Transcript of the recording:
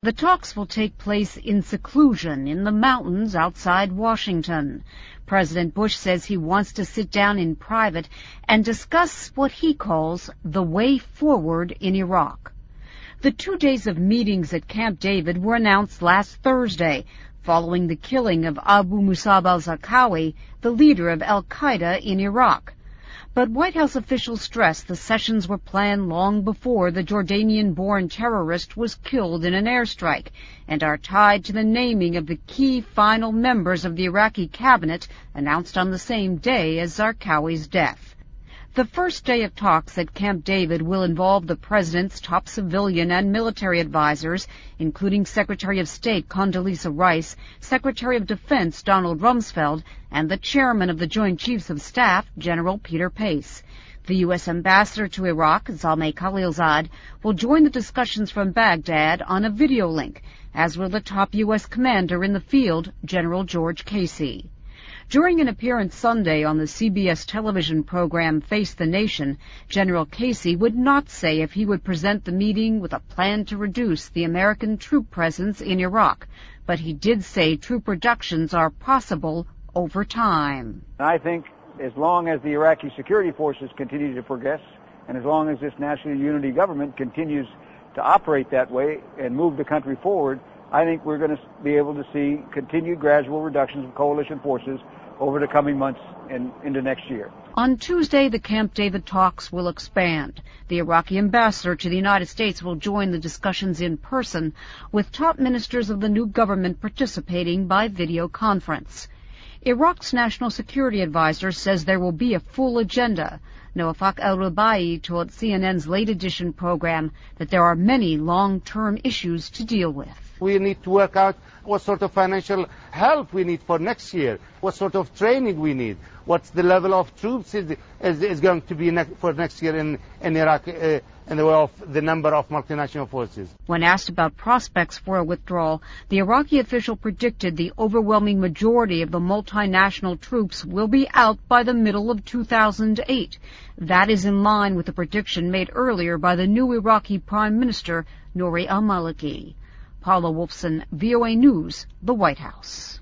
The talks will take place in seclusion in the mountains outside Washington. President Bush says he wants to sit down in private and discuss what he calls the way forward in Iraq. The 2 days of meetings at Camp David were announced last Thursday, following the killing of Abu Musab al-Zarqawi, the leader of al-Qaeda in Iraq. But White House officials stressed the sessions were planned long before the Jordanian-born terrorist was killed in an airstrike and are tied to the naming of the key final members of the Iraqi cabinet announced on the same day as Zarqawi's death. The first day of talks at Camp David will involve the president's top civilian and military advisors, including Secretary of State Condoleezza Rice, Secretary of Defense Donald Rumsfeld, and the chairman of the Joint Chiefs of Staff, General Peter Pace. The U.S. ambassador to Iraq, Zalmay Khalilzad, will join the discussions from Baghdad on a video link, as will the top U.S. commander in the field, General George Casey. During an appearance Sunday on the CBS television program Face the Nation, General Casey would not say if he would present the meeting with a plan to reduce the American troop presence in Iraq, but he did say troop reductions are possible over time. I think as long as the Iraqi security forces continue to progress, and as long as this national unity government continues to operate that way and move the country forward, I think we're going to be able to see continued gradual reductions of coalition forces over the coming months and into next year. On Tuesday, the Camp David talks will expand. The Iraqi ambassador to the United States will join the discussions in person, with top ministers of the new government participating by video conference. Iraq's national security advisor says there will be a full agenda. Nawafak al-Rubai told CNN's Late Edition program that there are many long-term issues to deal with. We need to work out what sort of financial help we need for next year, what sort of training we need, what's the level of troops is going to be for next year in Iraq, in the way of the number of multinational forces. When asked about prospects for a withdrawal, the Iraqi official predicted the overwhelming majority of the multinational troops will be out by the middle of 2008. That is in line with the prediction made earlier by the new Iraqi Prime Minister, Nouri al-Maliki. Paula Wolfson, VOA News, the White House.